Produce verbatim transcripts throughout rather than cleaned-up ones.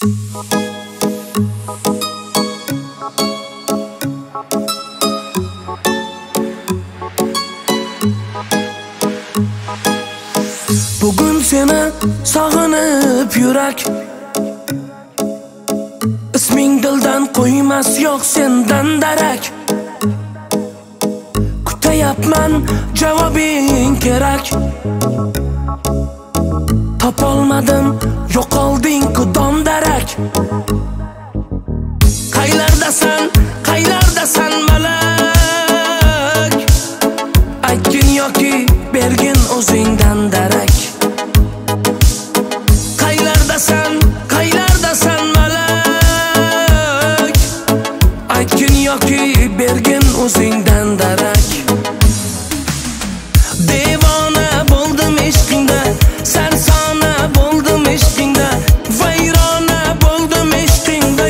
Bugun seni sog'inib yurak, isming dildan qo'ymas, yo'q sendan darak. Kutayapman, javobing kerak. Topolmadim, yo'qolding-ku dom-darak. Qaylardasan, qaylardasan malak? Aytgin yoki bergin o'zingdan darak. Qaylardasan, qaylardasan malak? Aytgin yoki bergin o'zingdan darak. Devona bo'ldim ishqingda, sarsona bo'ldim ishqingda, vayrona bo'ldim ishqingda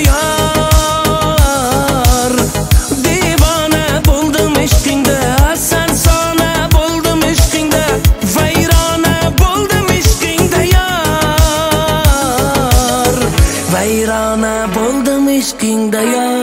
yor. Devona bo'ldim ishqingda, sarsona bo'ldim ishqingda, vayrona bo'ldim ishqingda yor. Vayrona bo'ldim ishqingda yor.